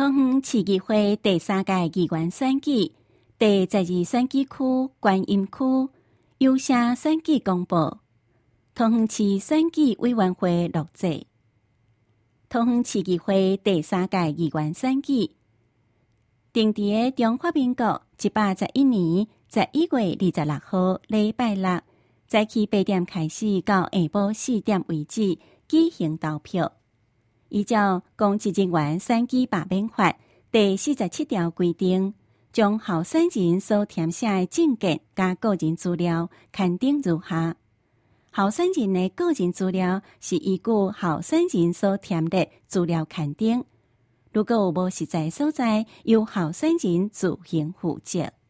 桃园市议会第3屆议员选举第12选举区观音区邮社选举公布，桃园市选举委员会录制。桃园市议会第3届议员选举定伫中华民国111年11月26號禮拜六早起8點開始到下晡4點為止舉行投票。依照公職人員選舉罷免法第47條規定，將候選人所填寫的證件加個人資料刊登如下：候選人的個人資料是依據候選人所填列資料刊登，如果有無實在所在，由候選人自行負責。